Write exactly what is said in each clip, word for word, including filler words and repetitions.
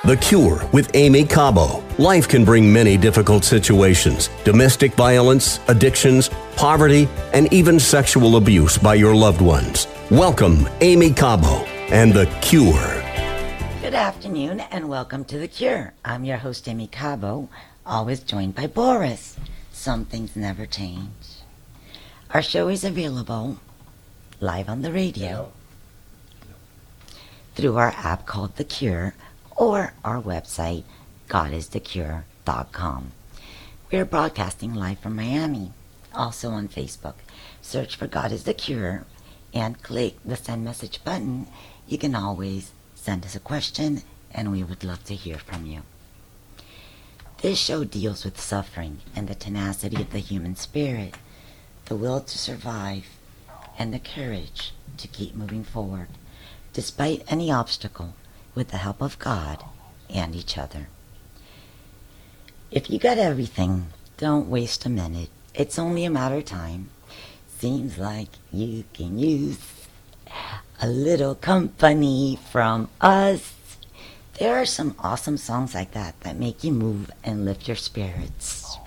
The Cure with Amy Cabo. Life can bring many difficult situations: domestic violence, addictions, poverty, and even sexual abuse by your loved ones. Welcome, Amy Cabo and The Cure. Good afternoon and welcome to The Cure. I'm your host, Amy Cabo, always joined by Boris. Some things never change. Our show is available live on the radio, through our app called The Cure, or our website, god is the cure dot com. We are broadcasting live from Miami, also on Facebook. Search for God is the Cure and click the send message button. You can always send us a question and we would love to hear from you. This show deals with suffering and the tenacity of the human spirit, the will to survive, and the courage to keep moving forward, despite any obstacle, with the help of God and each other. If you got everything, don't waste a minute. It's only a matter of time. Seems like you can use a little company from us. There are some awesome songs like that that make you move and lift your spirits.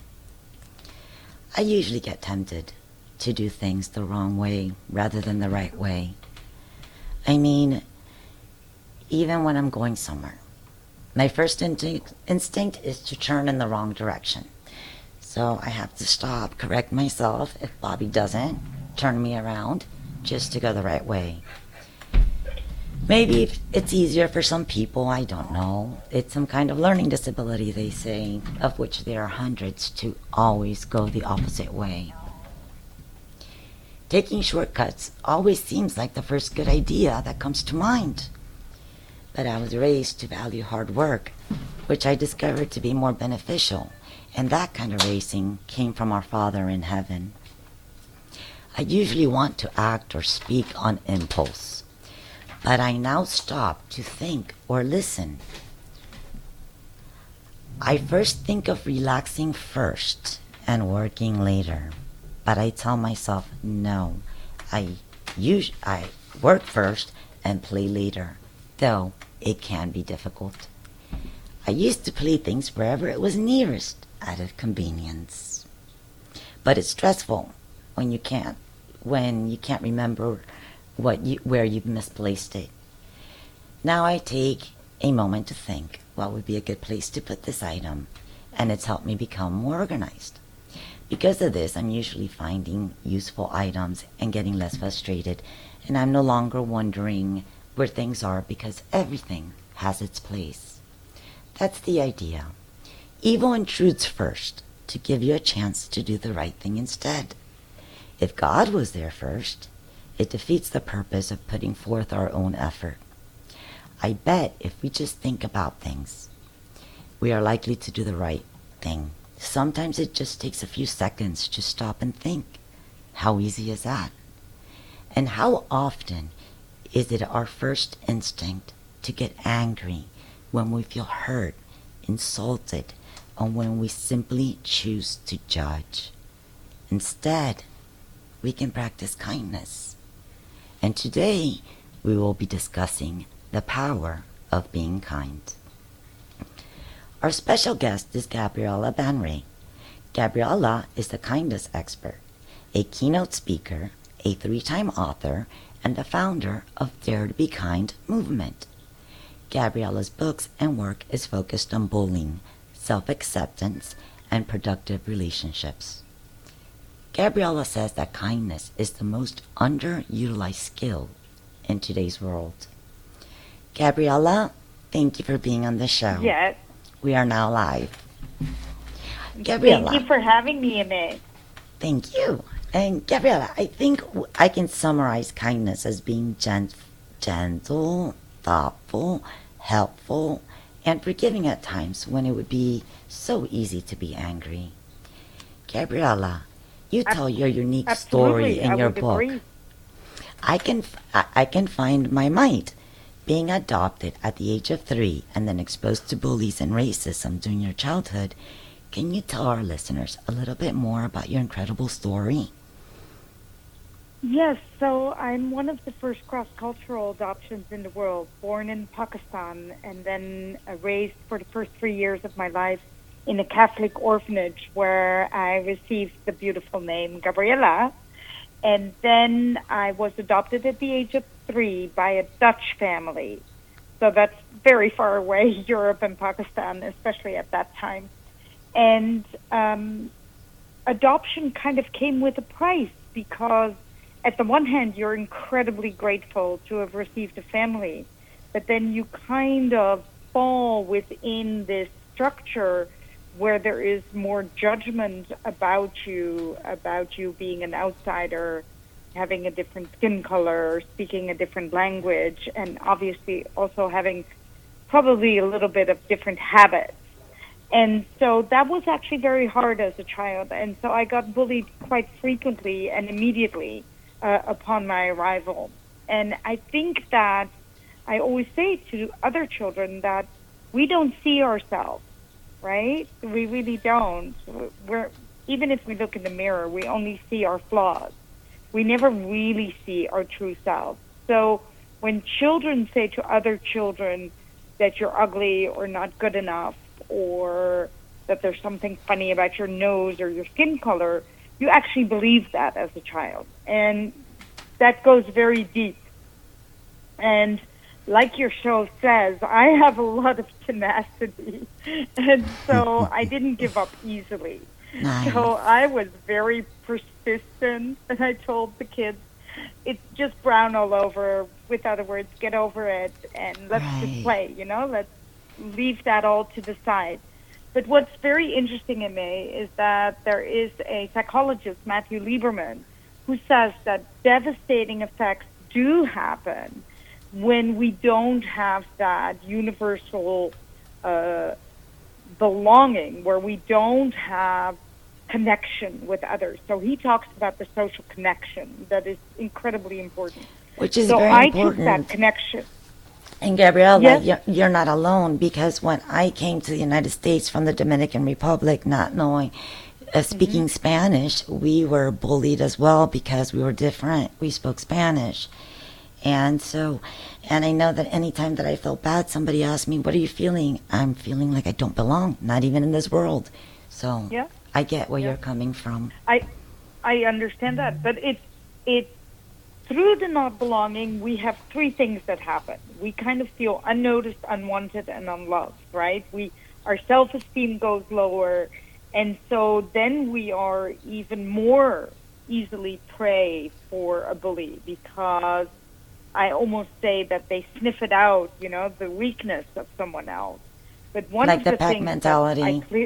I usually get tempted to do things the wrong way rather than the right way. I mean, even when I'm going somewhere, my first instinct, instinct is to turn in the wrong direction. So I have to stop, correct myself if Bobby doesn't turn me around, just to go the right way. Maybe it's easier for some people, I don't know. It's some kind of learning disability, they say, of which there are hundreds, to always go the opposite way. Taking shortcuts always seems like the first good idea that comes to mind. But I was raised to value hard work, which I discovered to be more beneficial, and that kind of racing came from our Father in heaven. I usually want to act or speak on impulse, but I now stop to think or listen. I first think of relaxing first and working later, but I tell myself, no, I, us- I work first and play later, though it can be difficult. I used to play things wherever it was nearest, out of convenience. But it's stressful when you can't, when you can't remember what you, where you've misplaced it. Now I take a moment to think what would be a good place to put this item, and it's helped me become more organized. Because of this, I'm usually finding useful items and getting less frustrated, and I'm no longer wondering where things are because everything has its place. That's the idea. Evil intrudes first to give you a chance to do the right thing instead. If God was there first, it defeats the purpose of putting forth our own effort. I bet if we just think about things, we are likely to do the right thing. Sometimes it just takes a few seconds to stop and think. How easy is that? And how often is it our first instinct to get angry when we feel hurt, insulted, or when we simply choose to judge? Instead, we can practice kindness. And today, we will be discussing the power of being kind. Our special guest is Gabriella Banray. Gabriella is the kindness expert, a keynote speaker, a three-time author, and the founder of Dare to Be Kind movement. Gabriella's books and work is focused on bullying, self-acceptance, and productive relationships. Gabriella says that kindness is the most underutilized skill in today's world. Gabriella, thank you for being on the show. Yes. We are now live. Gabriella. Thank you for having me in it. Thank you. And Gabriella, I think I can summarize kindness as being gent- gentle, thoughtful, helpful, and forgiving at times when it would be so easy to be angry. Gabriella, you tell your unique Absolutely, story in I your would book. agree. I can f- I I can find my mite. Being adopted at the age of three and then exposed to bullies and racism during your childhood, can you tell our listeners a little bit more about your incredible story? Yes, so I'm one of the first cross-cultural adoptions in the world, born in Pakistan and then uh, raised for the first three years of my life in a Catholic orphanage where I received the beautiful name Gabriella. And then I was adopted at the age of three by a Dutch family. So that's very far away, Europe and Pakistan, especially at that time. And um, adoption kind of came with a price because at the one hand, you're incredibly grateful to have received a family, but then you kind of fall within this structure where there is more judgment about you, about you being an outsider, having a different skin color, speaking a different language, and obviously also having probably a little bit of different habits. And so that was actually very hard as a child. And so I got bullied quite frequently and immediately uh, upon my arrival. And I think that I always say to other children that we don't see ourselves, right? We really don't. We're, even if we look in the mirror, we only see our flaws. We never really see our true selves. So when children say to other children that you're ugly or not good enough, or that there's something funny about your nose or your skin color, you actually believe that as a child. And that goes very deep. And like your show says, I have a lot of tenacity. And so I didn't give up easily. Nice. So I was very persistent, and I told the kids, it's just brown all over. With other words, get over it, and let's Right. just play, you know, let's leave that all to the side. But what's very interesting in me is that there is a psychologist, Matthew Lieberman, who says that devastating effects do happen when we don't have that universal uh, belonging, where we don't have connection with others. So he talks about the social connection that is incredibly important. Which is so very I important. took that connection. And Gabriela, Yes. you're, you're not alone, because when I came to the United States from the Dominican Republic, not knowing, uh, speaking Mm-hmm. Spanish, we were bullied as well because we were different. We spoke Spanish. And so, and I know that anytime that I felt bad, somebody asked me, what are you feeling? I'm feeling like I don't belong, not even in this world. So Yeah. I get where Yeah. you're coming from. I I understand that, but it's it through the not belonging, we have three things that happen. We kind of feel unnoticed, unwanted, and unloved, right? We our self-esteem goes lower, and so then we are even more easily prey for a bully, because I almost say that they sniff it out, you know, the weakness of someone else. But one Like of the the pack things mentality. that I clear,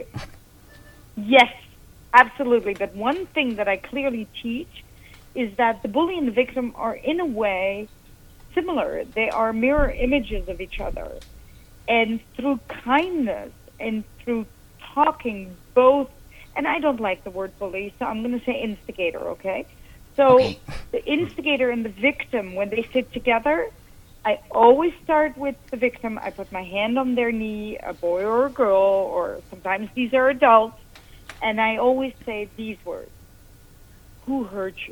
yes, absolutely. But one thing that I clearly teach is that the bully and the victim are, in a way, similar. They are mirror images of each other. And through kindness and through talking both, and I don't like the word bully, so I'm going to say instigator, okay? So Okay. the instigator and the victim, when they sit together, I always start with the victim. I put my hand on their knee, a boy or a girl, or sometimes these are adults, and I always say these words: who hurt you?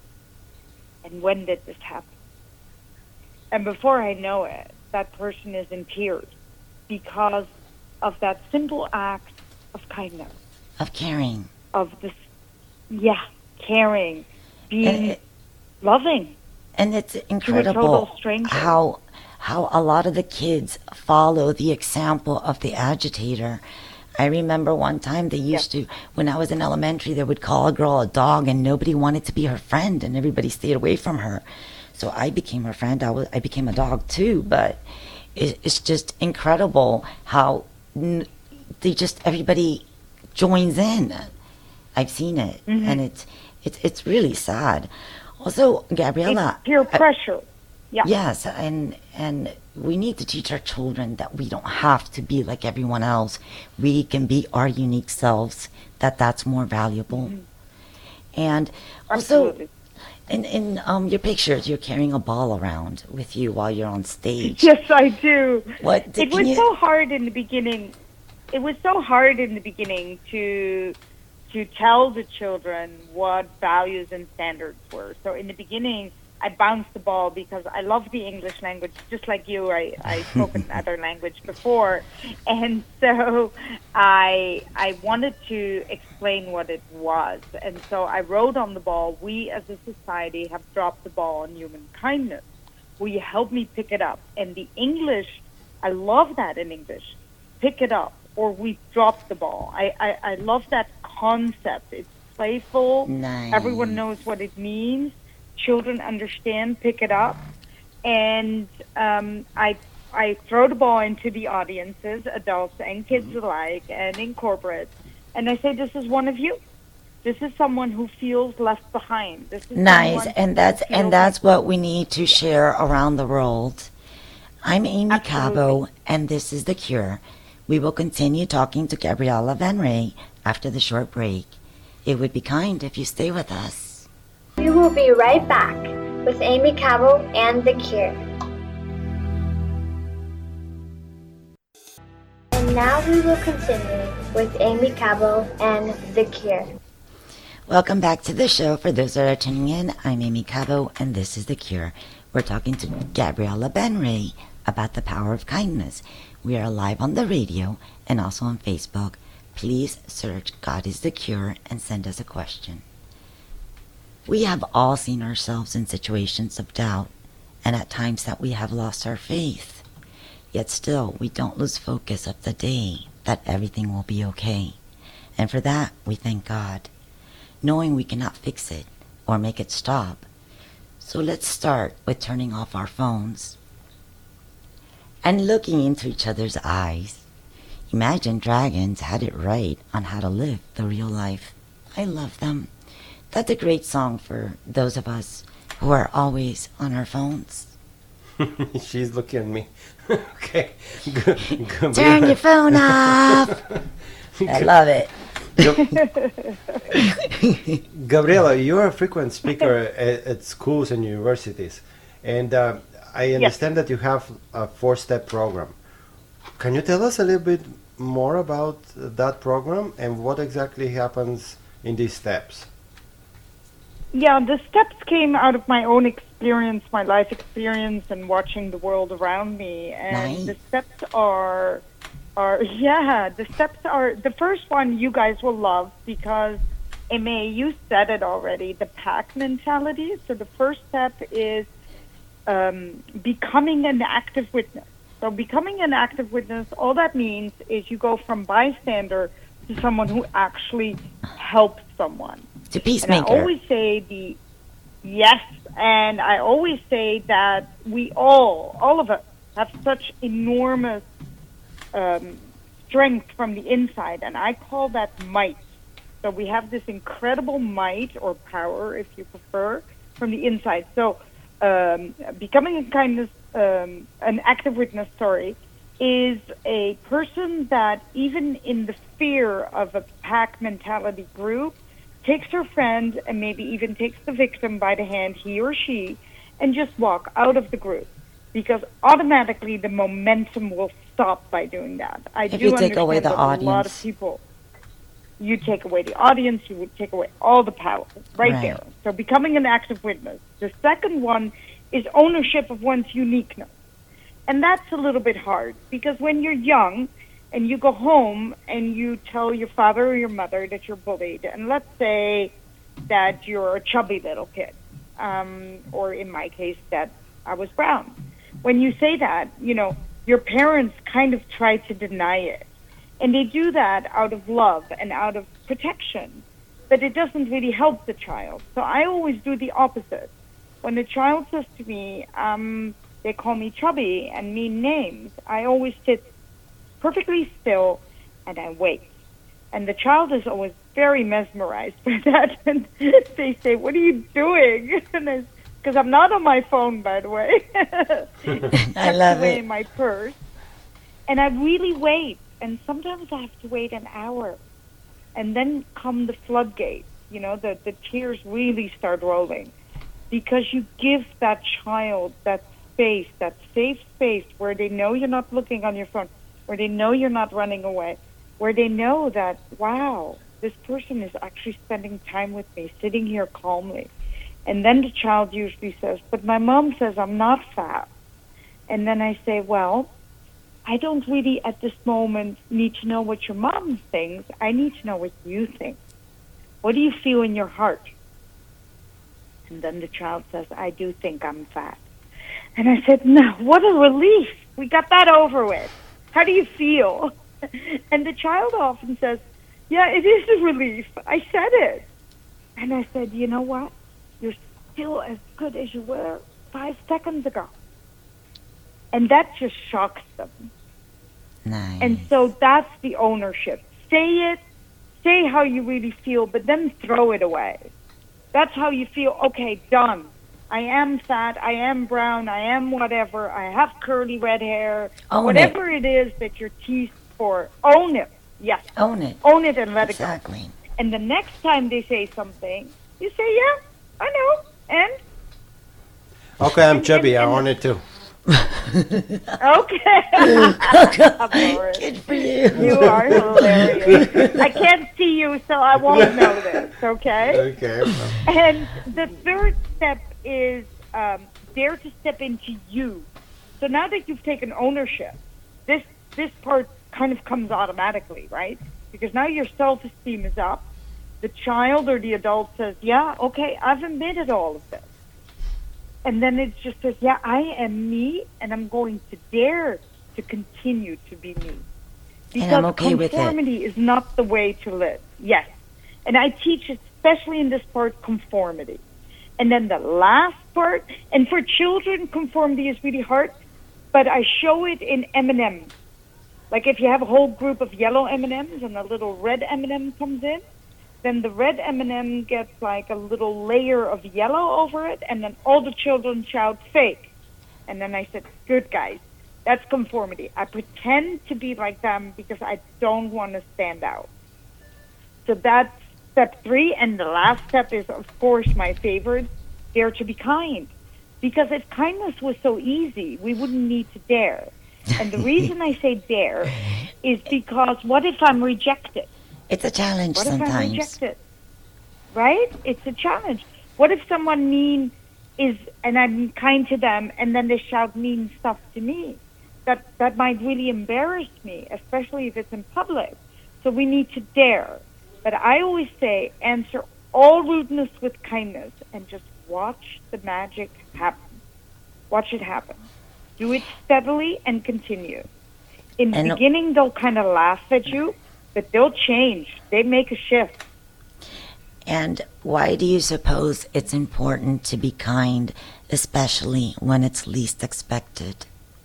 And when did this happen? And before I know it, that person is in tears because of that simple act of kindness, Of caring. of this, yeah, caring, being And it- loving. And it's total incredible stranger. how how a lot of the kids follow the example of the agitator. I remember one time they used to, when I was in elementary, they would call a girl a dog, and nobody wanted to be her friend, and everybody stayed away from her. So I became her friend. I was I became a dog too, but it, it's just incredible how n- they just everybody joins in. I've seen it, Mm-hmm. and it's it's it's really sad. Also, Gabriela, It's peer I- pressure. Yeah. yes, and and we need to teach our children that we don't have to be like everyone else. We can be our unique selves. That that's more valuable. And also, Absolutely. in in um your pictures, you're carrying a ball around with you while you're on stage. Yes, I do. What It can was you- so hard in the beginning. It was so hard in the beginning to to tell the children what values and standards were. So in the beginning, I bounced the ball because I love the English language, just like you. I, I spoke another language before. And so I I wanted to explain what it was. And so I wrote on the ball, we as a society have dropped the ball on human kindness. Will you help me pick it up? And the English, I love that in English, pick it up, or we dropped the ball. I, I, I love that concept. It's playful. Nice. Everyone knows what it means. Children understand, pick it up, and um, I I throw the ball into the audiences, adults and kids alike, and in corporate, and I say, "This is one of you. This is someone who feels left behind. This is Nice, someone and that's who and feels that's what we need to share around the world. I'm Amy Absolutely. Cabo, and this is The Cure. We will continue talking to Gabriella Van Ray after the short break. It would be kind if you stay with us. We will be right back with Amy Cabo and The Cure. And now we will continue with Amy Cabo and The Cure. Welcome back to the show. For those that are tuning in, I'm Amy Cabo, and this is The Cure. We're talking to Gabriella Ben Ray about the power of kindness. We are live on the radio and also on Facebook. Please search God is the Cure and send us a question. We have all seen ourselves in situations of doubt, and at times that we have lost our faith. Yet still, we don't lose focus of the day that everything will be okay. And for that, we thank God, knowing we cannot fix it or make it stop. So let's start with turning off our phones and looking into each other's eyes. Imagine Dragons had it right on how to live the real life. I love them. That's a great song for those of us who are always on our phones. She's looking at me. Okay. G- G- Turn your phone off. I love it. Gabriela, you're a frequent speaker at, at schools and universities, and uh, I understand yes. that you have a four-step program. Can you tell us a little bit more about that program and what exactly happens in these steps? Yeah, the steps came out of my own experience, my life experience, and watching the world around me. And nice. the steps are, are yeah, the steps are, the first one you guys will love because, Aimee, you said it already, the pack mentality. So the first step is um, becoming an active witness. So becoming an active witness, all that means is you go from bystander to someone who actually helps someone. To peacemaker. And I always say the yes, and I always say that we all, all of us, have such enormous um, strength from the inside, and I call that might. So we have this incredible might or power, if you prefer, from the inside. So um, becoming a kindness, um, an active witness, sorry, is a person that even in the fear of a pack mentality group takes her friend and maybe even takes the victim by the hand, he or she, and just walk out of the group. Because automatically the momentum will stop by doing that. I if do you take away the that audience. A lot of people, you take away the audience, you would take away all the power right, right there. So becoming an active witness. The second one is ownership of one's uniqueness. And that's a little bit hard because when you're young, and you go home and you tell your father or your mother that you're bullied, and let's say that you're a chubby little kid, um, or in my case, that I was brown. When you say that, you know, your parents kind of try to deny it. And they do that out of love and out of protection. But it doesn't really help the child. So I always do the opposite. When the child says to me, um, they call me chubby and mean names, I always sit perfectly still and I wait. And the child is always very mesmerized by that. And they say, "What are you doing?" And because I'm not on my phone, by the way. I love away it. In my purse. And I really wait. And sometimes I have to wait an hour. And then come the floodgates. You know, the, the tears really start rolling. Because you give that child that space, that safe space where they know you're not looking on your phone, where they know you're not running away, where they know that, wow, this person is actually spending time with me, sitting here calmly. And then the child usually says, but my mom says I'm not fat. And then I say, well, I don't really at this moment need to know what your mom thinks. I need to know what you think. What do you feel in your heart? And then the child says, I do think I'm fat. And I said, no, what a relief. We got that over with. How do you feel? And the child often says, yeah, it is a relief. I said it. And I said, you know what? You're still as good as you were five seconds ago. And that just shocks them. Nice. And so that's the ownership. Say it, say how you really feel, but then throw it away. That's how you feel. Okay, done. I am fat, I am brown, I am whatever, I have curly red hair. Own whatever it. it is that you're teased for, own it. Yes. Own it. Own it and let Exactly. it go. And the next time they say something, you say, yeah, I know. And? Okay, I'm And- chubby. and- I and- want it too. Okay. Boris. Good for you. You are hilarious. I can't see you, so I won't know this, okay? Okay. And the third step is um, dare to step into you. So now that you've taken ownership, this this part kind of comes automatically, right? Because now your self-esteem is up. The child or the adult says, yeah, okay, I've admitted all of this. And then it just says, yeah, I am me, and I'm going to dare to continue to be me. Because And I'm okay with it. conformity is not the way to live. Yes. And I teach, especially in this part, conformity. And then the last part, and for children, conformity is really hard, but I show it in M and M's. Like if you have a whole group of yellow M and M's and a little red M and M comes in, then the red M and M gets like a little layer of yellow over it, and then all the children shout fake. And then I said, good guys, that's conformity. I pretend to be like them because I don't want to stand out. So that's step three, and the last step is, of course, my favorite, dare to be kind. Because if kindness was so easy, we wouldn't need to dare. And the reason I say dare is because what if I'm rejected? It's a challenge What if I'm sometimes. rejected? Right? It's a challenge. What if someone mean is, and I'm kind to them, and then they shout mean stuff to me? That that might really embarrass me, especially if it's in public. So we need to dare. But I always say, answer all rudeness with kindness, and just watch the magic happen. Watch it happen. Do it steadily and continue. In the And- beginning, they'll kind of laugh at you, but they'll change. They make a shift. And why do you suppose it's important to be kind, especially when it's least expected?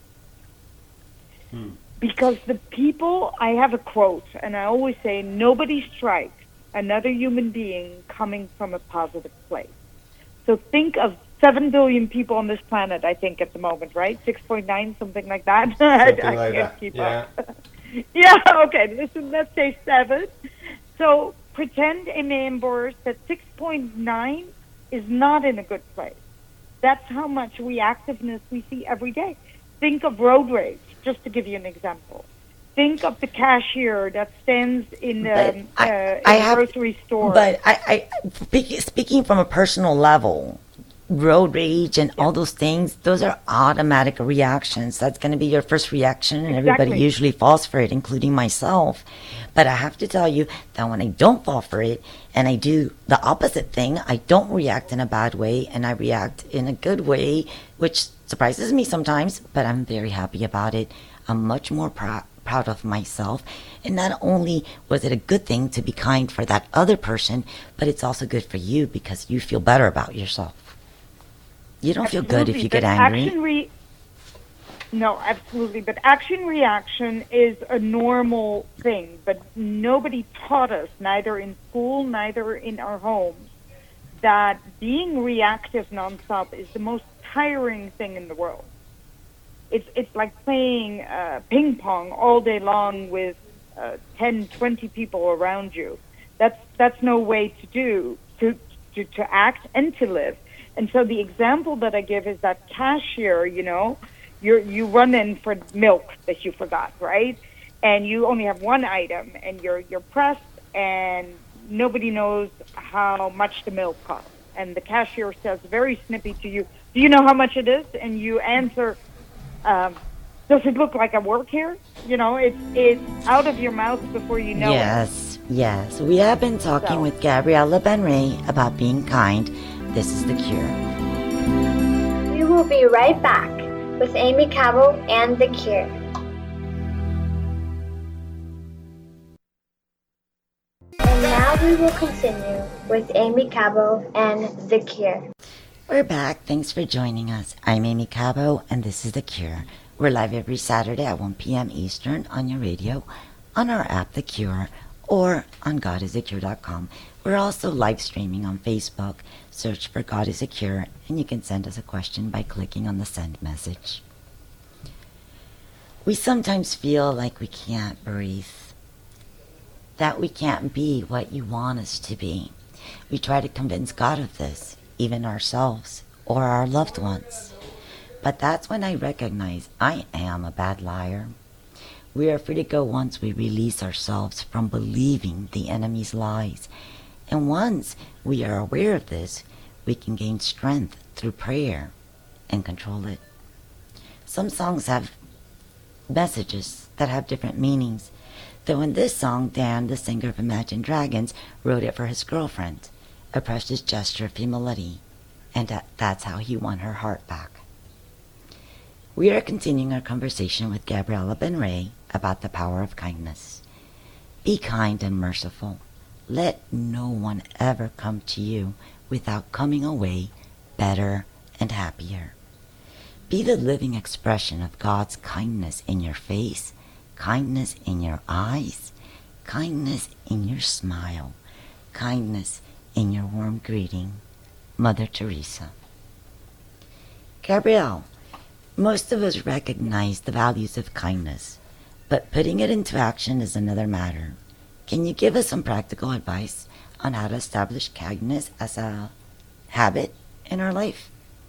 Because the people, I have a quote, and I always say, nobody strikes another human being coming from a positive place. So think of seven billion people on this planet, I think, at the moment, right? six point nine, something like that. I, Something I like can't that. keep Yeah. up. Yeah, okay, listen, let's say seven. So pretend, Amy and Boris, that six point nine is not in a good place. That's how much reactiveness we see every day. Think of road rage, just to give you an example. Think of the cashier that stands in the, But um, I- uh, in I the have- grocery store. But I, I speak, speaking from a personal level, road rage and all those things, those are automatic reactions. That's going to be your first reaction, and everybody Exactly. usually falls for it, including myself. But I have to tell you that when I don't fall for it and I do the opposite thing, I don't react in a bad way and I react in a good way, which surprises me sometimes, but I'm very happy about it. I'm much more proud proud of myself. And not only was it a good thing to be kind for that other person, but it's also good for you because you feel better about yourself. You don't feel good if Absolutely, you get but angry. Action re- no, absolutely. But action reaction is a normal thing. But nobody taught us, neither in school, neither in our homes, that being reactive nonstop is the most tiring thing in the world. It's it's like playing uh, ping pong all day long with uh, ten, twenty people around you. That's that's no way to do to, to to act and to live. And so the example that I give is that cashier, you know, you you run in for milk that you forgot, right? And you only have one item, and you're you're pressed, and nobody knows how much the milk costs. And the cashier says very snippy to you, do you know how much it is? And you answer, um, does it look like I work here? You know, it's, it's out of your mouth before you know yes, it. Yes, yes. We have been talking so. with Gabriella Ben-Ray about being kind. This is The Cure. We will be right back with Aimee Cabo and The Cure. And now we will continue with Aimee Cabo and The Cure. We're back. Thanks for joining us. I'm Aimee Cabo, and this is The Cure. We're live every Saturday at one p.m. Eastern on your radio, on our app, The Cure, or on God is a cure dot com. We're also live streaming on Facebook. Search for God is a Cure, and you can send us a question by clicking on the send message. We sometimes feel like we can't breathe, that we can't be what you want us to be. We try to convince God of this, even ourselves or our loved ones. But that's when I recognize I am a bad liar. We are free to go once we release ourselves from believing the enemy's lies. And once we are aware of this, we can gain strength through prayer and control it. Some songs have messages that have different meanings. Though in this song, Dan, the singer of Imagine Dragons, wrote it for his girlfriend, a precious gesture of humility, and that, that's how he won her heart back. We are continuing our conversation with Gabriella Ben-Ray about the power of kindness. Be kind and merciful. Let no one ever come to you without coming away better and happier. Be the living expression of God's kindness in your face, kindness in your eyes, kindness in your smile, kindness in your warm greeting. Mother Teresa. Gabrielle, most of us recognize the values of kindness, but putting it into action is another matter. Can you give us some practical advice on how to establish kindness as a habit in our life?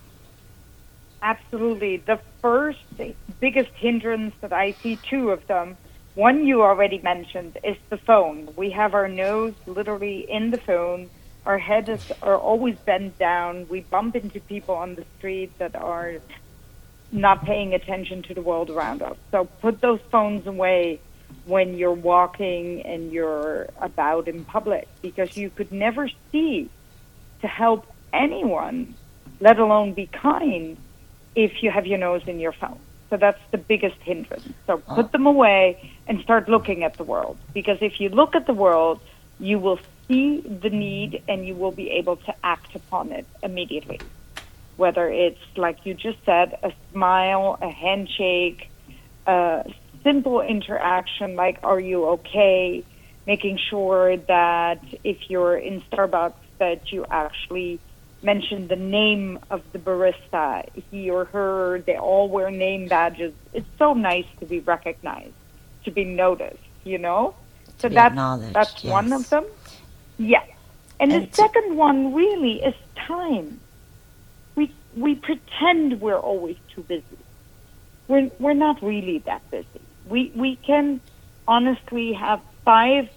Absolutely. The first biggest hindrance that I see, two of them, one you already mentioned, is the phone. We have our nose literally in the phone. Our heads are always bent down. We bump into people on the street that are not paying attention to the world around us. So put those phones away when you're walking and you're about in public, because you could never see to help anyone, let alone be kind, if you have your nose in your phone. So that's the biggest hindrance. So put them away and start looking at the world. Because if you look at the world, you will see the need and you will be able to act upon it immediately. Whether it's, like you just said, a smile, a handshake, a simple interaction like, are you okay? Making sure that if you're in Starbucks, that you actually mention the name of the barista, he or her, they all wear name badges. It's so nice to be recognized, to be noticed, you know? So that's, that's yes. one of them. Yeah. And, and the second one really is time. We we pretend we're always too busy. We're we're not really that busy. We we can honestly have five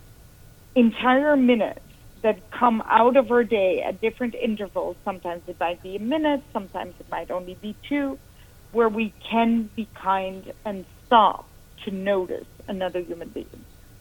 entire minutes that come out of our day at different intervals. Sometimes it might be a minute, sometimes it might only be two, where we can be kind and stop to notice another human being.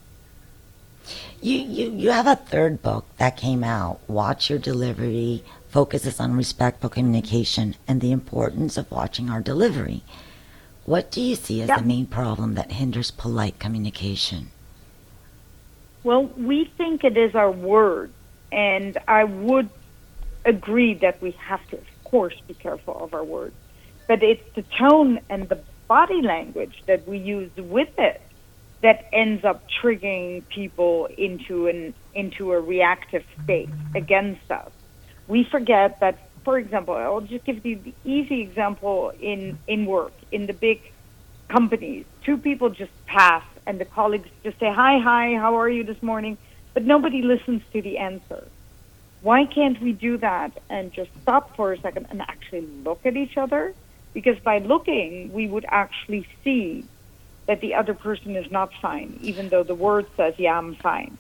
You, you, you have a third book that came out, Watch Your Delivery, focuses on respectful communication and the importance of watching our delivery. What do you see as yep. the main problem that hinders polite communication? Well, we think it is our words, and I would agree that we have to, of course, be careful of our words. But it's the tone and the body language that we use with it that ends up triggering people into an into a reactive state against us. We forget that, for example, I'll just give you the easy example in, in work, in the big companies. Two people just pass and the colleagues just say, hi, hi, how are you this morning? But nobody listens to the answer. Why can't we do that and just stop for a second and actually look at each other? Because by looking, we would actually see that the other person is not fine, even though the word says, yeah, I'm fine.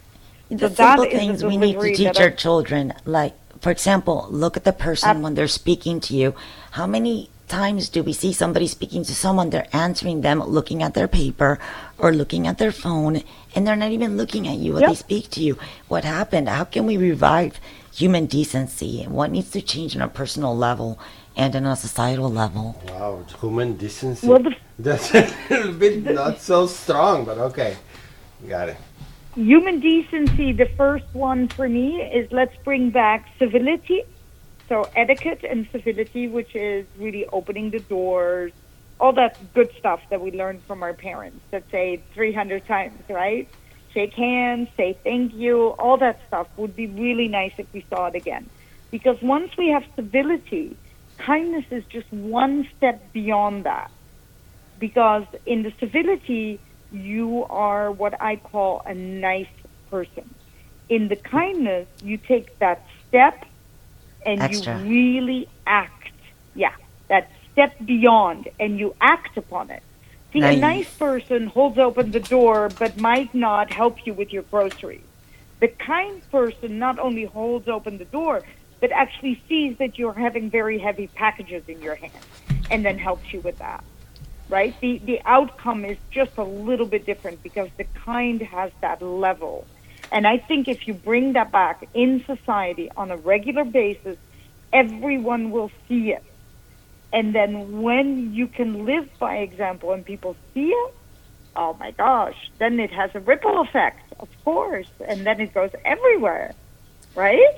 The So simple that is things the we need to delivery teach that our I- children, like, for example, look at the person Ab- when they're speaking to you. How many times do we see somebody speaking to someone, they're answering them, looking at their paper or looking at their phone, and they're not even looking at you when Yep. they speak to you? What happened? How can we revive human decency? What needs to change on a personal level and on a societal level? Wow, human decency. Well, the- That's a little bit not so strong, but okay. Got it. Human decency, the first one for me is let's bring back civility. So etiquette and civility, which is really opening the doors, all that good stuff that we learned from our parents that say three hundred times, right? Shake hands, say thank you, all that stuff would be really nice if we saw it again. Because once we have civility, kindness is just one step beyond that. Because in the civility, you are what I call a nice person. In the kindness, you take that step and Extra. you really act. Yeah, that step beyond, and you act upon it. See, Nice. a nice person holds open the door but might not help you with your groceries. The kind person not only holds open the door, but actually sees that you're having very heavy packages in your hand and then helps you with that. Right? The the outcome is just a little bit different because the kind has that level. And I think if you bring that back in society on a regular basis, everyone will see it. And then when you can live by example and people see it, oh my gosh, then it has a ripple effect, of course. And then it goes everywhere. Right?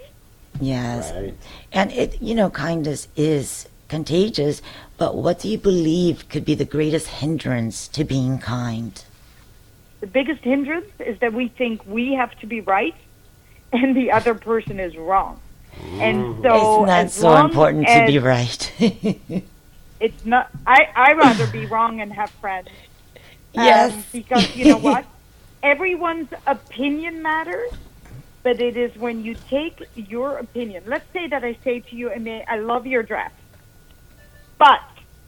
Yes. Right. And it, you know, kindness is contagious, but what do you believe could be the greatest hindrance to being kind? The biggest hindrance is that we think we have to be right and the other person is wrong. And so Isn't that as so long important to as be right? it's not, I, I rather be wrong and have friends. Um, Yes. Because you know what? Everyone's opinion matters, but it is when you take your opinion. Let's say that I say to you, Aimee, I love your dress. But,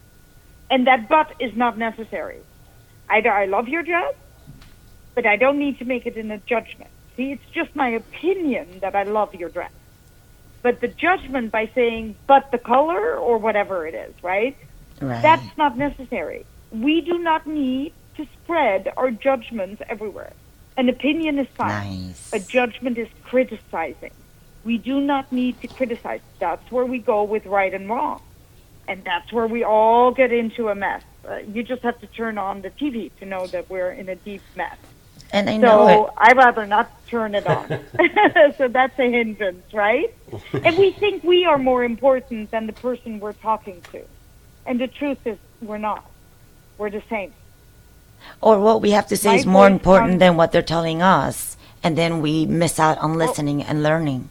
and that but is not necessary. Either I love your dress, but I don't need to make it in a judgment. See, it's just my opinion that I love your dress. But the judgment by saying, but the color or whatever it is, right? Right. That's not necessary. We do not need to spread our judgments everywhere. An opinion is fine. Nice. A judgment is criticizing. We do not need to criticize. That's where we go with right and wrong. And that's where we all get into a mess. Uh, you just have to turn on the T V to know that we're in a deep mess. And I know So it. I'd rather not turn it on. So that's a hindrance, right? And we think we are more important than the person we're talking to. And the truth is we're not. We're the same. Or what we have to say My is more voice important comes- than what they're telling us. And then we miss out on listening and learning.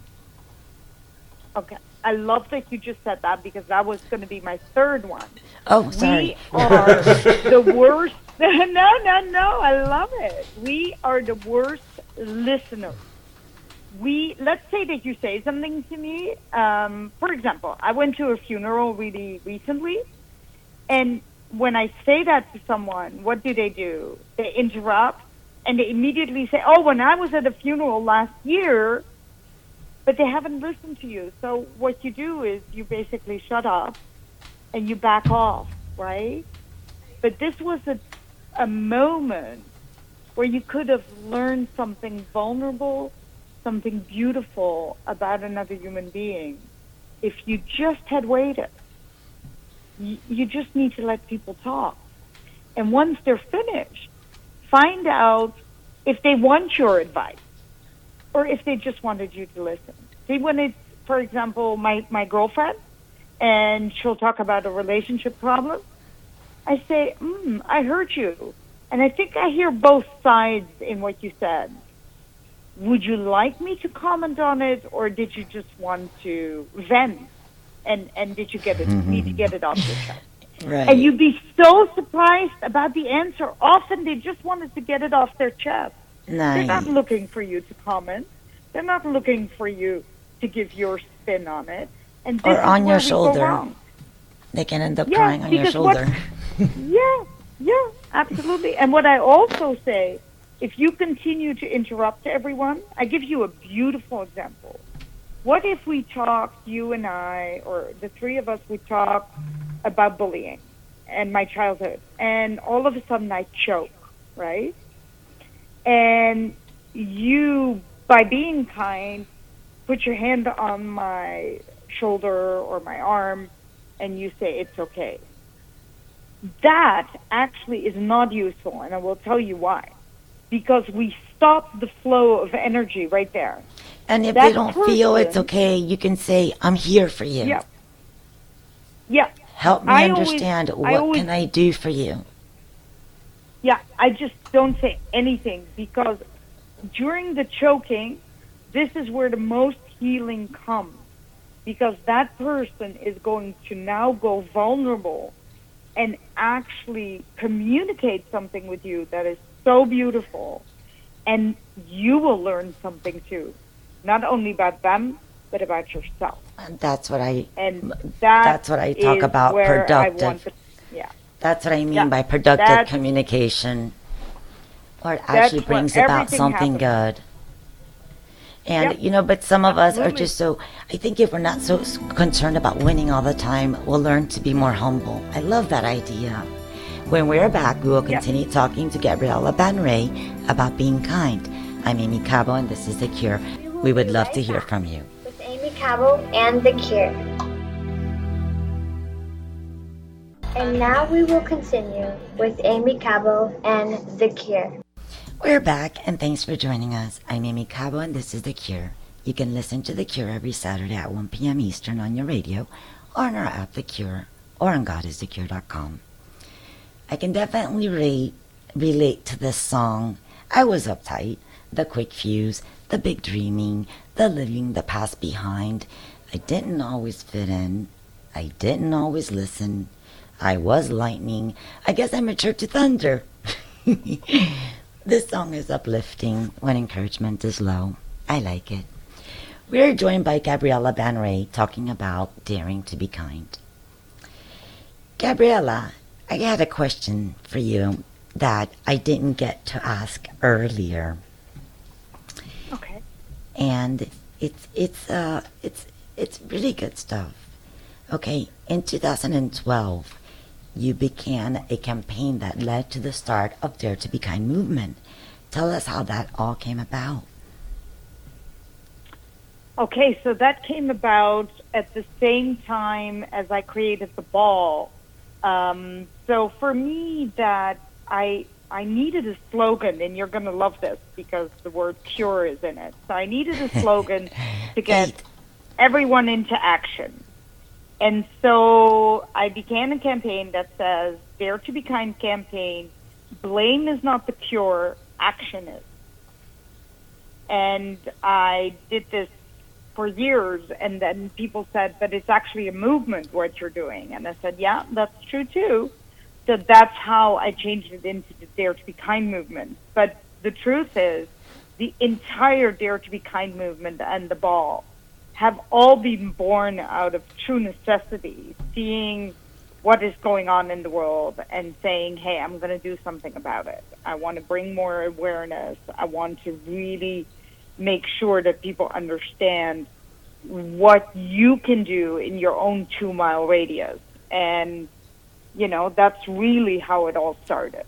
Okay. I love that you just said that because that was going to be my third one. Oh, sorry. We are the worst. No, no, no. I love it. We are the worst listeners. We let's say that you say something to me. Um, for example, I went to a funeral really recently, and when I say that to someone, what do they do? They interrupt and they immediately say, "Oh, when I was at a funeral last year," but they haven't listened to you. So what you do is you basically shut up and you back off, right? But this was a a moment where you could have learned something vulnerable, something beautiful about another human being if you just had waited. You, you just need to let people talk. And once they're finished, find out if they want your advice or if they just wanted you to listen. See, when it's, for example, my, my girlfriend, and she'll talk about a relationship problem, I say, mm, I heard you. And I think I hear both sides in what you said. Would you like me to comment on it, or did you just want to vent? And and did you get it? Need to get it off your chest? Right. And you'd be so surprised about the answer. Often they just wanted to get it off their chest. They're not Nice. looking for you to comment. They're not looking for you to give your spin on it. And this Or is on where your we go shoulder. wrong. They can end up Yeah, crying on your because what- shoulder. Yeah, yeah, absolutely. And what I also say if you continue to interrupt everyone, I give you a beautiful example. What if we talked, you and I, or the three of us, would talk about bullying and my childhood, and all of a sudden I choke, right? And you, by being kind, put your hand on my shoulder or my arm, and you say, it's okay. That actually is not useful, and I will tell you why. Because we stop the flow of energy right there. And if That they don't person- feel it's okay, you can say, I'm here for you. Yeah. Yeah. Help me I always- understand. I what always- can I do for you? Yeah, I just don't say anything, because during the choking, this is where the most healing comes. Because that person is going to now go vulnerable and actually communicate something with you that is so beautiful. And you will learn something too, not only about them, but about yourself. And that's what I And that That's what I talk is about, where I productive. want to- yeah. That's what I mean Yeah, by productive that's- communication. Or it That's actually where brings about everything something happens. good. And, Yep, you know, but some of us are absolutely. just so, I think if we're not so s- concerned about winning all the time, we'll learn to be more humble. I love that idea. When we're back, we will Yep. continue talking to Gabriela Banray about being kind. I'm Amy Cabo, and this is The Cure. We would be love right to hear back from you. With Amy Cabo and The Cure. And now we will continue with Amy Cabo and The Cure. We're back, and thanks for joining us. I'm Amy Cabo, and this is The Cure. You can listen to The Cure every Saturday at one p.m. Eastern on your radio, or on our app, The Cure, or on god is the cure dot com. I can definitely re- relate to this song. I was uptight, the quick fuse, the big dreaming, the leaving the past behind. I didn't always fit in. I didn't always listen. I was lightning. I guess I matured to thunder. This song is uplifting when encouragement is low. I like it. We're joined by Gabriela Banray talking about daring to be kind. Gabriela, I had a question for you that I didn't get to ask earlier, Okay. and it's it's uh it's it's really good stuff. Okay, in two thousand twelve, you began a campaign that led to the start of Dare to Be Kind movement. Tell us how that all came about. Okay, so that came about at the same time as I created the ball. Um, so for me, that I I needed a slogan, and you're going to love this because the word cure is in it. So I needed a slogan to get Hey. everyone into action. And so I began a campaign that says, Dare to Be Kind campaign, blame is not the cure, action is. And I did this for years, and then people said, but it's actually a movement, what you're doing. And I said, yeah, that's true too. So that's how I changed it into the Dare to Be Kind movement. But the truth is, the entire Dare to Be Kind movement and the ball have all been born out of true necessity, seeing what is going on in the world and saying, hey, I'm going to do something about it. I want to bring more awareness. I want to really make sure that people understand what you can do in your own two-mile radius. And, you know, that's really how it all started.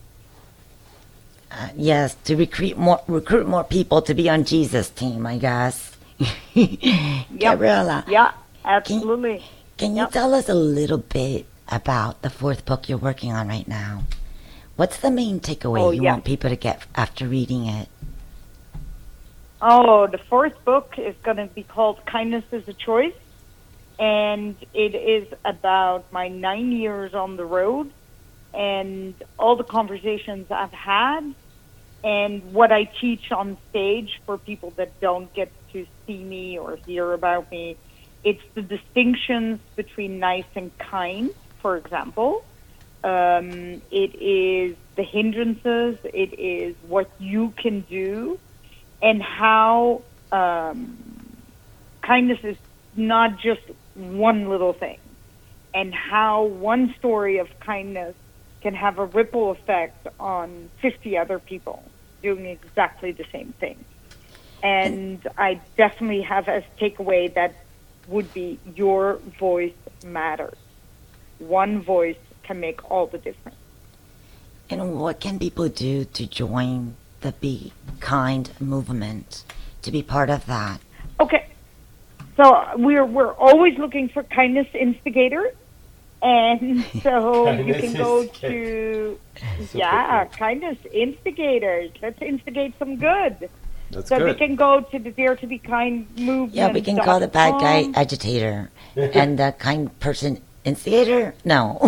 Uh, yes, to recruit more recruit more people to be on Jesus' team, I guess. Gabriela, Yeah, absolutely. can you Yep. tell us a little bit about the fourth book you're working on right now? What's the main takeaway Oh, you yeah. want people to get after reading it? Oh, the fourth book is going to be called Kindness is a Choice. And it is about my nine years on the road and all the conversations I've had and what I teach on stage for people that don't get to see me or hear about me. It's the distinctions between nice and kind, for example. Um, it is the hindrances. It is what you can do and how um, kindness is not just one little thing, and how one story of kindness can have a ripple effect on fifty other people. doing exactly the same thing. And I definitely have as takeaway that would be your voice matters. One voice can make all the difference. And what can people do to join the Be Kind movement, to be part of that? Okay. So we're we're always looking for kindness instigators. And so you can go to, yeah, kindness instigators. Let's instigate some good. That's so good. we can go to the Dare to Be Kind movement. Yeah, we can call the bad guy agitator and the kind person instigator. No.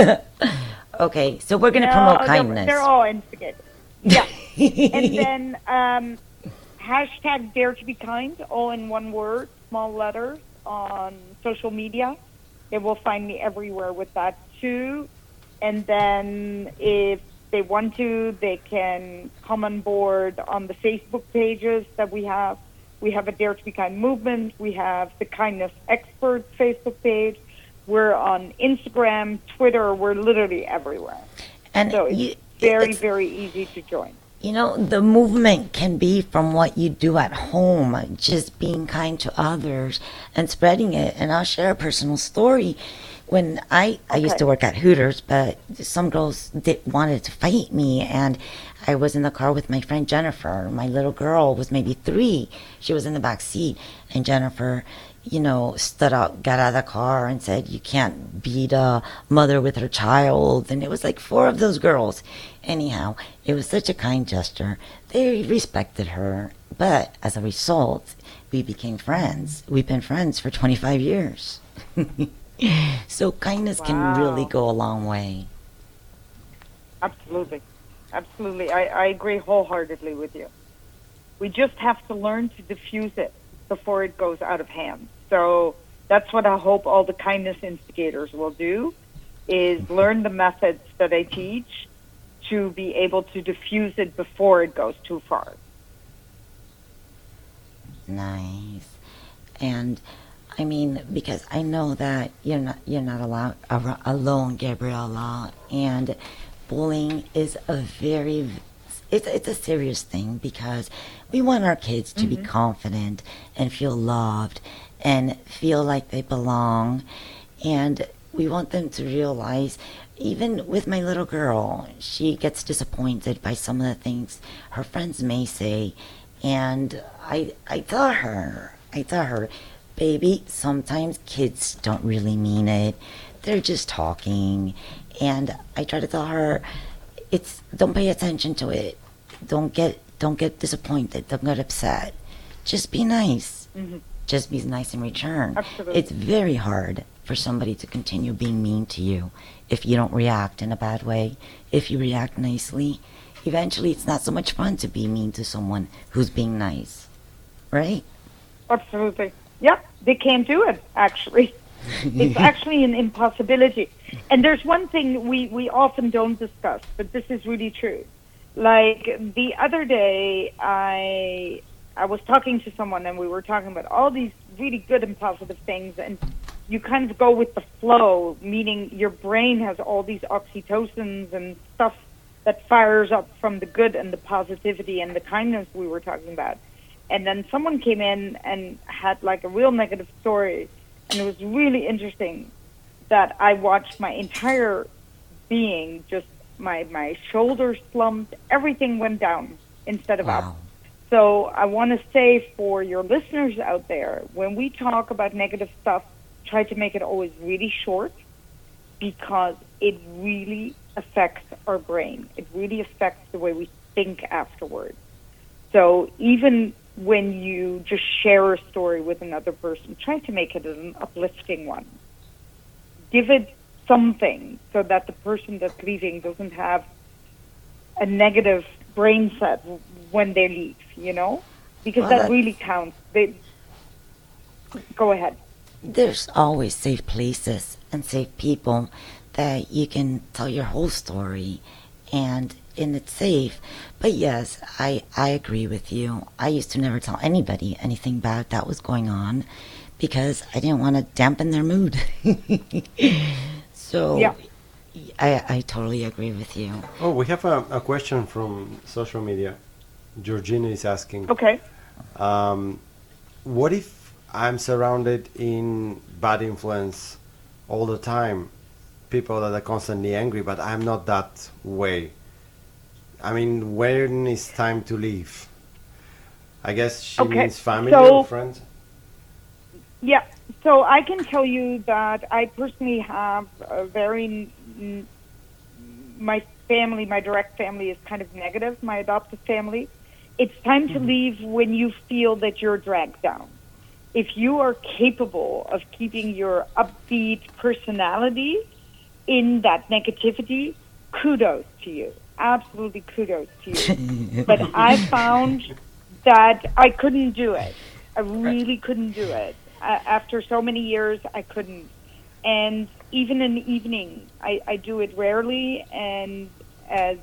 Okay, so we're going to no, promote they're, kindness. They're all instigators. Yeah. And then um, hashtag Dare to Be Kind, all in one word, small letters, on social media. They will find me everywhere with that too. And then if they want to, they can come on board on the Facebook pages that we have. We have a Dare to Be Kind movement. We have the Kindness Expert Facebook page. We're on Instagram, Twitter. We're literally everywhere. And so it's you, very, it's, very easy to join. You know, the movement can be from what you do at home, just being kind to others and spreading it. And I'll share a personal story. When I, okay. I used to work at Hooters, but some girls did, wanted to fight me, and I was in the car with my friend Jennifer. My little girl was maybe three. She was in the back seat, and Jennifer, you know, stood up, got out of the car and said, "You can't beat a mother with her child." And it was like four of those girls. Anyhow, it was such a kind gesture. They respected her, but as a result, we became friends. We've been friends for twenty-five years. So kindness wow. can really go a long way. Absolutely. Absolutely. I, I agree wholeheartedly with you. We just have to learn to diffuse it before it goes out of hand. So that's what I hope all the kindness instigators will do, is learn the methods that I teach to be able to diffuse it before it goes too far. Nice. And I mean, because I know that you're not you're not allowed ar- alone, Gabriela, and bullying is a very it's it's a serious thing, because we want our kids to mm-hmm. be confident and feel loved and feel like they belong, and we want them to realize, even with my little girl, she gets disappointed by some of the things her friends may say, and I I tell her I tell her. Baby, sometimes kids don't really mean it. They're just talking. And I try to tell her, it's don't pay attention to it. Don't get don't get disappointed. Don't get upset. Just be nice. Mm-hmm. Just be nice in return. Absolutely. It's very hard for somebody to continue being mean to you if you don't react in a bad way. If you react nicely, eventually it's not so much fun to be mean to someone who's being nice. Right? Absolutely. Yep, they can't do it, actually. It's actually an impossibility. And there's one thing we, we often don't discuss, but this is really true. Like, the other day, I I was talking to someone, and we were talking about all these really good and positive things, and you kind of go with the flow, meaning your brain has all these oxytocins and stuff that fires up from the good and the positivity and the kindness we were talking about. And then someone came in and had like a real negative story. And it was really interesting that I watched my entire being, just my, my shoulders slumped, everything went down instead of wow. up. So I want to say for your listeners out there, when we talk about negative stuff, try to make it always really short, because it really affects our brain. It really affects the way we think afterwards. So even when you just share a story with another person, try to make it an uplifting one. Give it something so that the person that's leaving doesn't have a negative brain set when they leave, you know? Because well, that really counts. They, go ahead. There's always safe places and safe people that you can tell your whole story, and and it's safe. But yes, I, I agree with you. I used to never tell anybody anything bad that was going on, because I didn't want to dampen their mood. So yeah. I, I totally agree with you. Oh, we have a, a question from social media. Georgina is asking. Okay. Um, what if I'm surrounded in bad influence all the time? People that are constantly angry, but I'm not that way. I mean, when is time to leave? I guess she Okay, means family so- or friends. Yeah, so I can tell you that I personally have a very, n- my family, my direct family is kind of negative, my adoptive family. It's time to leave when you feel that you're dragged down. If you are capable of keeping your upbeat personality in that negativity, kudos to you. Absolutely kudos to you. But I found that I couldn't do it. I really couldn't do it. Uh, after so many years, I couldn't. And even in the evening, I, I do it rarely and as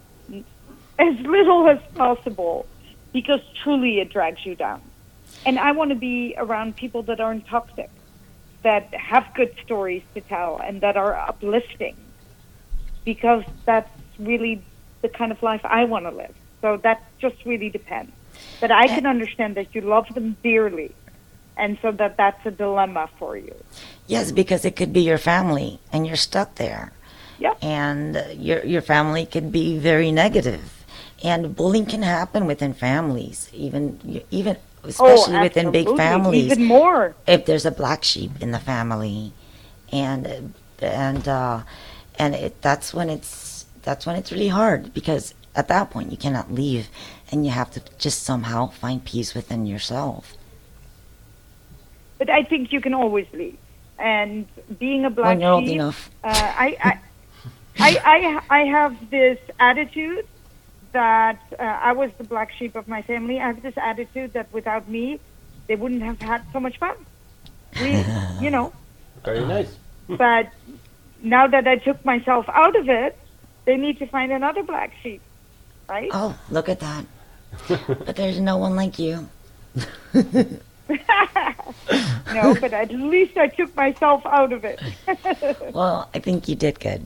as little as possible, because truly it drags you down. And I want to be around people that aren't toxic, that have good stories to tell, and that are uplifting, because that's really the kind of life I want to live. So that just really depends. But I can understand that you love them dearly, and so that that's a dilemma for you. Yes, because it could be your family, and you're stuck there. Yep. And your your family could be very negative, and bullying can happen within families, even even especially oh, within big absolutely. families. Even more. If there's a black sheep in the family, and and uh, and it, that's when it's that's when it's really hard, because at that point you cannot leave, and you have to just somehow find peace within yourself. But I think you can always leave. And being a black When you're old sheep, enough. uh, I, I, I, I, I have this attitude that uh, I was the black sheep of my family. I have this attitude that without me, they wouldn't have had so much fun. We, you know. Very nice. But now that I took myself out of it, they need to find another black sheep, right? Oh, look at that. But there's no one like you. No, but at least I took myself out of it. Well, I think you did good.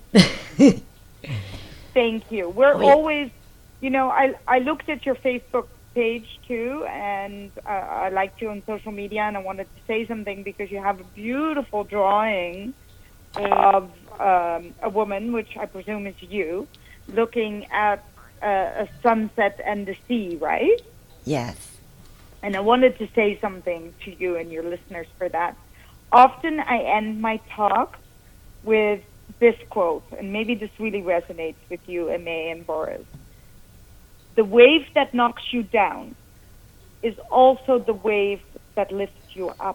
Thank you. We're Wait. always, you know, I I looked at your Facebook page too, and uh, I liked you on social media, and I wanted to say something because you have a beautiful drawing of um, a woman, which I presume is you, looking at uh, a sunset and the sea, right? Yes. And I wanted to say something to you and your listeners for that. Often I end my talk with this quote, and maybe this really resonates with you, Aimee and Boris. The wave that knocks you down is also the wave that lifts you up.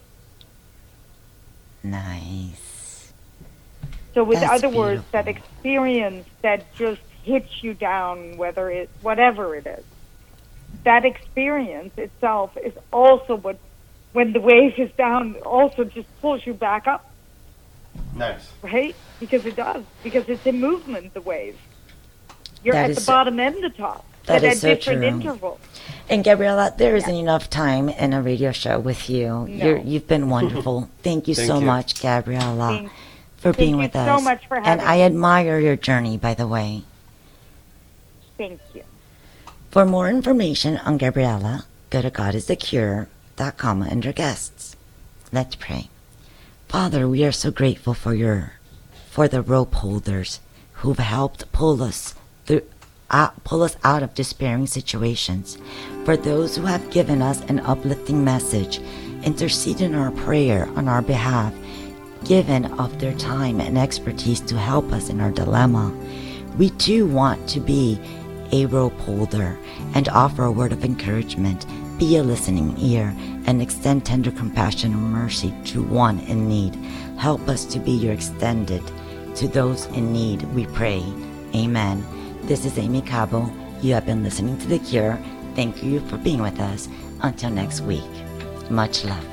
Nice. So with That's other words, beautiful. that experience that just hits you down, whether it, whatever it is, that experience itself is also what, when the wave is down, also just pulls you back up, Nice. right? Because it does. Because it's in movement, the wave. You're That at is the so- bottom and the top, that but is at so different true. intervals. And Gabriela, there isn't enough time in a radio show with you. No. You're, you've been wonderful. Thank you Thank so you. much, Gabriela, Thank- for thank being you with so us. much for and having I me. admire your journey, by the way. Thank you. For more information on Gabriela, go to god is the cure dot com under guests. Let's pray. Father, we are so grateful for your, for the rope holders who've helped pull us through, uh, pull us out of despairing situations. For those who have given us an uplifting message, intercede in our prayer on our behalf, given of their time and expertise to help us in our dilemma. We too want to be a rope holder and offer a word of encouragement, be a listening ear, and extend tender compassion and mercy to one in need. Help us to be your extended to those in need, we pray. Amen. This is Aimee Cabo. You have been listening to The Cure. Thank you for being with us. Until next week, much love.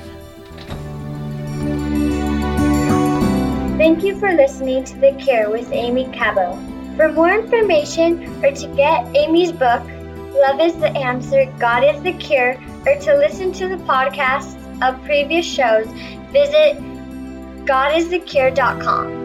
Thank you for listening to The Cure with Aimee Cabo. For more information or to get Aimee's book, Love is the Answer, God is the Cure, or to listen to the podcasts of previous shows, visit god is the cure dot com.